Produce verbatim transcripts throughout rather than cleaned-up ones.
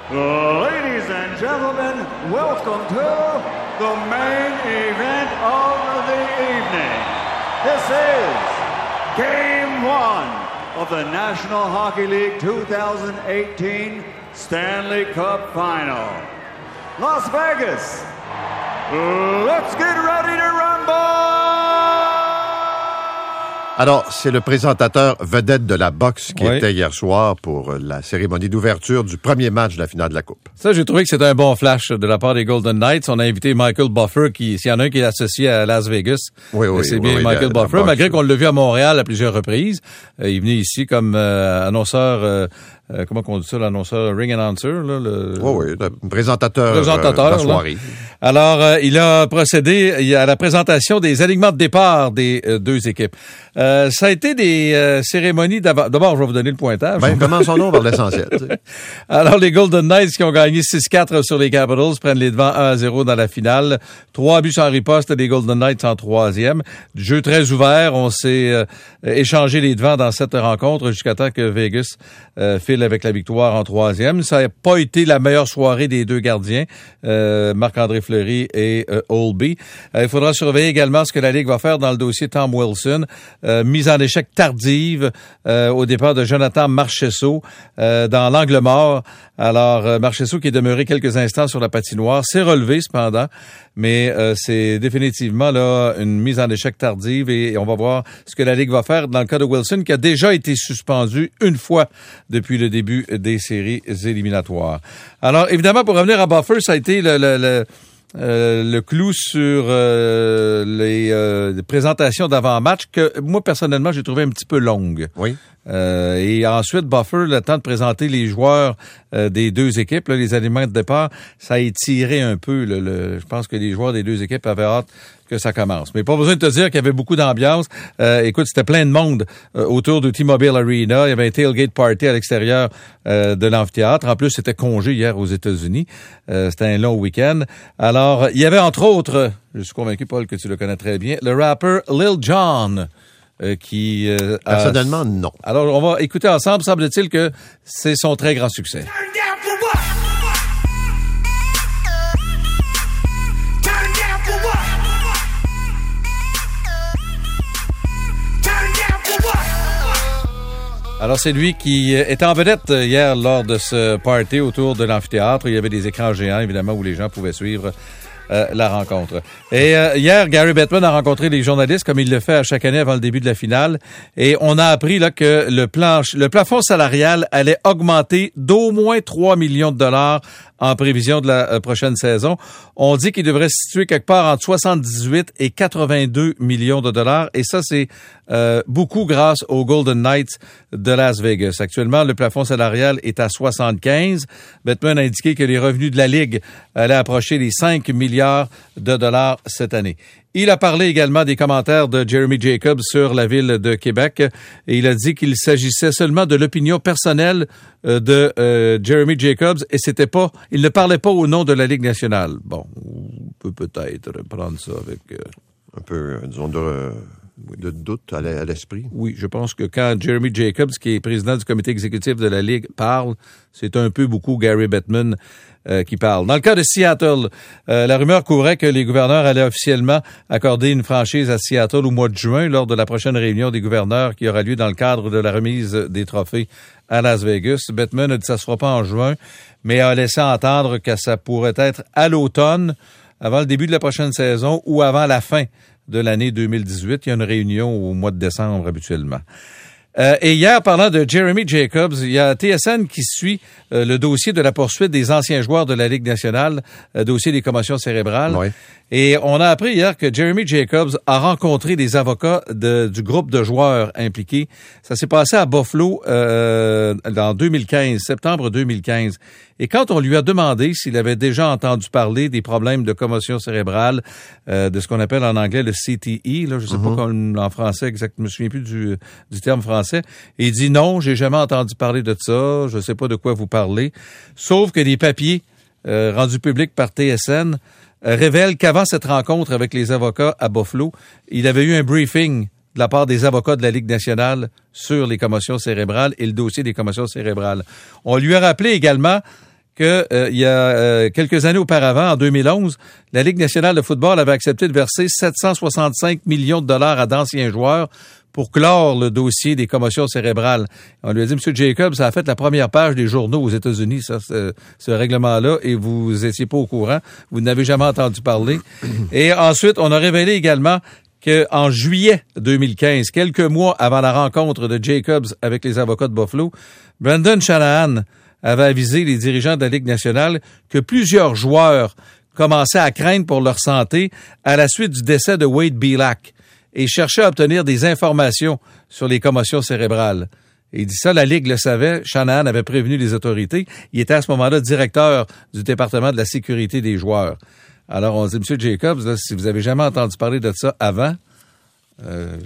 Ladies and gentlemen, welcome to the main event of the evening. This is Game One of the National Hockey League twenty eighteen Stanley Cup Final. Las Vegas, let's get ready to rumble! Alors, c'est le présentateur vedette de la boxe qui oui. était hier soir pour la cérémonie d'ouverture du premier match de la finale de la Coupe. Ça, j'ai trouvé que c'était un bon flash de la part des Golden Knights. On a invité Michael Buffer, qui, s'il y en a un qui est associé à Las Vegas, oui, oui, c'est bien oui, Michael la, Buffer, la malgré qu'on l'a vu à Montréal à plusieurs reprises. Euh, il venait ici comme euh, annonceur... Euh, Euh, comment on dit ça, l'annonceur, ring announcer, là? Le... Oui, oui, le présentateur, présentateur euh, de la soirée. Là. Alors, euh, il a procédé à la présentation des alignements de départ des euh, deux équipes. Euh, ça a été des euh, cérémonies d'avant... D'abord, je vais vous donner le pointage. Ben, commençons-nous par l'essentiel. Alors, les Golden Knights qui ont gagné six quatre sur les Capitals prennent les devants un à zéro dans la finale. Trois buts sans riposte des Golden Knights en troisième. Jeu très ouvert. On s'est euh, échangé les devants dans cette rencontre jusqu'à temps que Vegas euh, file avec la victoire en troisième. Ça n'a pas été la meilleure soirée des deux gardiens, euh, Marc-André Fleury et euh, Holtby. Euh, il faudra surveiller également ce que la Ligue va faire dans le dossier Tom Wilson. Euh, mise en échec tardive euh, au départ de Jonathan Marchessault euh, dans l'angle mort. Alors, euh, Marchessault qui est demeuré quelques instants sur la patinoire s'est relevé cependant, mais euh, c'est définitivement là une mise en échec tardive et, et on va voir ce que la Ligue va faire dans le cas de Wilson qui a déjà été suspendu une fois depuis le début des séries éliminatoires. Alors, évidemment, pour revenir à Buffer, ça a été le... le, le Euh, le clou sur euh, les, euh, les présentations d'avant-match que moi, personnellement, j'ai trouvé un petit peu longue. Oui. Euh, et ensuite, Buffer, le temps de présenter les joueurs euh, des deux équipes, là, les alignements de départ, ça a étiré un peu. Là, le, je pense que les joueurs des deux équipes avaient hâte que ça commence. Mais pas besoin de te dire qu'il y avait beaucoup d'ambiance. Euh, écoute, c'était plein de monde euh, autour du T-Mobile Arena. Il y avait un tailgate party à l'extérieur euh, de l'amphithéâtre. En plus, c'était congé hier aux États-Unis. Euh, c'était un long week-end. Alors, il y avait entre autres, je suis convaincu, Paul, que tu le connais très bien, le rappeur Lil Jon. Euh, qui euh, Personnellement, a... non. Alors, on va écouter ensemble. Semble-t-il que c'est son très grand succès. Alors, c'est lui qui était en vedette hier lors de ce party autour de l'amphithéâtre. Il y avait des écrans géants, évidemment, où les gens pouvaient suivre Euh, la rencontre. Et euh, hier, Gary Bettman a rencontré les journalistes comme il le fait à chaque année avant le début de la finale. Et on a appris là que le, planche, le plafond salarial allait augmenter d'au moins trois millions de dollars en prévision de la euh, prochaine saison. On dit qu'il devrait se situer quelque part entre soixante-dix-huit et quatre-vingt-deux millions de dollars. Et ça, c'est euh, beaucoup grâce aux Golden Knights de Las Vegas. Actuellement, le plafond salarial est à soixante-quinze. Bettman a indiqué que les revenus de la Ligue allaient approcher les cinq milliards de dollars cette année. Il a parlé également des commentaires de Jeremy Jacobs sur la ville de Québec et il a dit qu'il s'agissait seulement de l'opinion personnelle de euh, Jeremy Jacobs et c'était pas, il ne parlait pas au nom de la Ligue nationale. Bon, on peut peut-être prendre ça avec euh, un peu, disons, de, de doute à l'esprit. Oui, je pense que quand Jeremy Jacobs, qui est président du comité exécutif de la Ligue, parle, c'est un peu beaucoup Gary Bettman Euh, qui parle. Dans le cas de Seattle, euh, la rumeur courait que les gouverneurs allaient officiellement accorder une franchise à Seattle au mois de juin lors de la prochaine réunion des gouverneurs qui aura lieu dans le cadre de la remise des trophées à Las Vegas. Bettman a dit que ça ne se fera pas en juin, mais a laissé entendre que ça pourrait être à l'automne, avant le début de la prochaine saison ou avant la fin de l'année deux mille dix-huit. Il y a une réunion au mois de décembre habituellement. Euh, et hier, parlant de Jeremy Jacobs, il y a T S N qui suit euh, le dossier de la poursuite des anciens joueurs de la Ligue nationale, euh, dossier des commotions cérébrales. Oui. Et on a appris hier que Jeremy Jacobs a rencontré des avocats de, du groupe de joueurs impliqués. Ça s'est passé à Buffalo euh, en deux mille quinze, septembre deux mille quinze. Et quand on lui a demandé s'il avait déjà entendu parler des problèmes de commotion cérébrale, euh, de ce qu'on appelle en anglais le C T E, là, je sais mm-hmm. pas comme en français exact, je me souviens plus du, du terme français, et il dit non, j'ai jamais entendu parler de ça, je sais pas de quoi vous parlez. Sauf que des papiers euh, rendus publics par T S N euh, révèlent qu'avant cette rencontre avec les avocats à Buffalo, il avait eu un briefing de la part des avocats de la Ligue nationale sur les commotions cérébrales et le dossier des commotions cérébrales. On lui a rappelé également que euh, il y a euh, quelques années auparavant, en deux mille onze, la Ligue nationale de football avait accepté de verser sept cent soixante-cinq millions de dollars à d'anciens joueurs pour clore le dossier des commotions cérébrales. On lui a dit, M. Jacobs, ça a fait la première page des journaux aux États-Unis, ça, ce, ce règlement-là, et vous étiez pas au courant. Vous n'avez jamais entendu parler. Et ensuite, on a révélé également qu'en juillet deux mille quinze, quelques mois avant la rencontre de Jacobs avec les avocats de Buffalo, Brendan Shanahan avait avisé les dirigeants de la Ligue nationale que plusieurs joueurs commençaient à craindre pour leur santé à la suite du décès de Wade Belak et cherchaient à obtenir des informations sur les commotions cérébrales. Et il dit ça, la Ligue le savait, Shanahan avait prévenu les autorités. Il était à ce moment-là directeur du département de la sécurité des joueurs. Alors on dit, M. Jacobs, là, si vous avez jamais entendu parler de ça avant... Euh,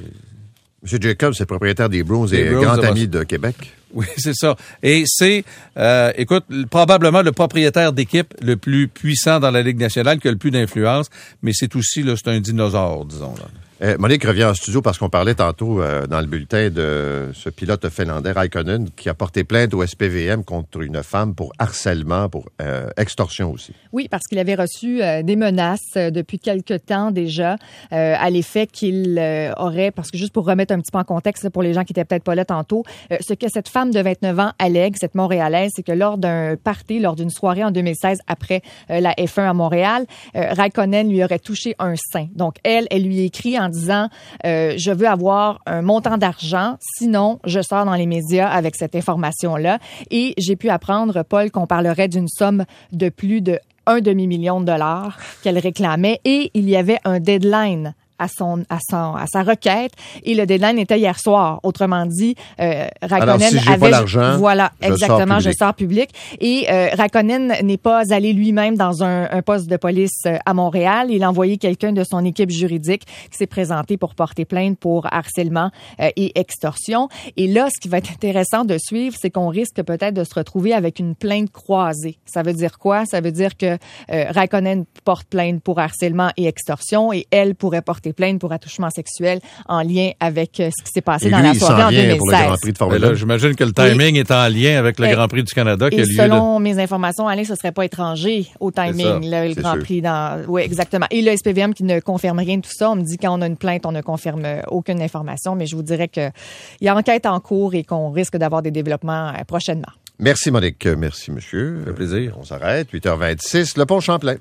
M. Jacobs, c'est propriétaire des Bruins et Bruins grand de ami de Québec. Oui, c'est ça. Et c'est, euh, écoute, probablement le propriétaire d'équipe le plus puissant dans la Ligue nationale, qui a le plus d'influence, mais c'est aussi, là, c'est un dinosaure, disons. Là. Euh, Monique revient en studio parce qu'on parlait tantôt euh, dans le bulletin de ce pilote finlandais, Raikkonen, qui a porté plainte au S P V M contre une femme pour harcèlement, pour euh, extorsion aussi. Oui, parce qu'il avait reçu euh, des menaces euh, depuis quelque temps déjà euh, à l'effet qu'il euh, aurait, parce que juste pour remettre un petit peu en contexte là, pour les gens qui étaient peut-être pas là tantôt, euh, ce que cette femme de vingt-neuf ans allègue, cette Montréalaise, c'est que lors d'un party, lors d'une soirée en deux mille seize après euh, la F un à Montréal, euh, Raikkonen lui aurait touché un sein. Donc elle, elle lui écrit en disant euh, je veux avoir un montant d'argent, sinon je sors dans les médias avec cette information-là. Et j'ai pu apprendre, Paul, qu'on parlerait d'une somme de plus de un demi-million de dollars qu'elle réclamait et il y avait un deadline à son à son à sa requête et le deadline était hier soir. Autrement dit, euh, Raikkonen Alors, si j'ai avait pas l'argent, voilà je exactement, sors je sors public et euh, Raikkonen n'est pas allé lui-même dans un, un poste de police à Montréal. Il a envoyé quelqu'un de son équipe juridique qui s'est présenté pour porter plainte pour harcèlement euh, et extorsion. Et là, ce qui va être intéressant de suivre, c'est qu'on risque peut-être de se retrouver avec une plainte croisée. Ça veut dire quoi? Ça veut dire que euh, Raikkonen porte plainte pour harcèlement et extorsion et elle pourrait porter plainte pour attouchement sexuel en lien avec euh, ce qui s'est passé Et dans lui, la il soirée s'en en vient deux mille pour le Grand seize. Prix de Mais Formule là, un. j'imagine que le timing est en lien avec le Et- Grand Prix du Canada qui Et a lieu. selon là. mes informations, Alain, ce serait pas étranger au timing, ça, là, le c'est Grand sûr. Prix dans. Oui, exactement. Et le S P V M qui ne confirme rien de tout ça. On me dit quand on a une plainte, on ne confirme aucune information, mais je vous dirais que il y a enquête en cours et qu'on risque d'avoir des développements euh, prochainement. Merci, Monique. Merci, monsieur. Ça fait plaisir. On s'arrête. huit heures vingt-six, le pont Champlain.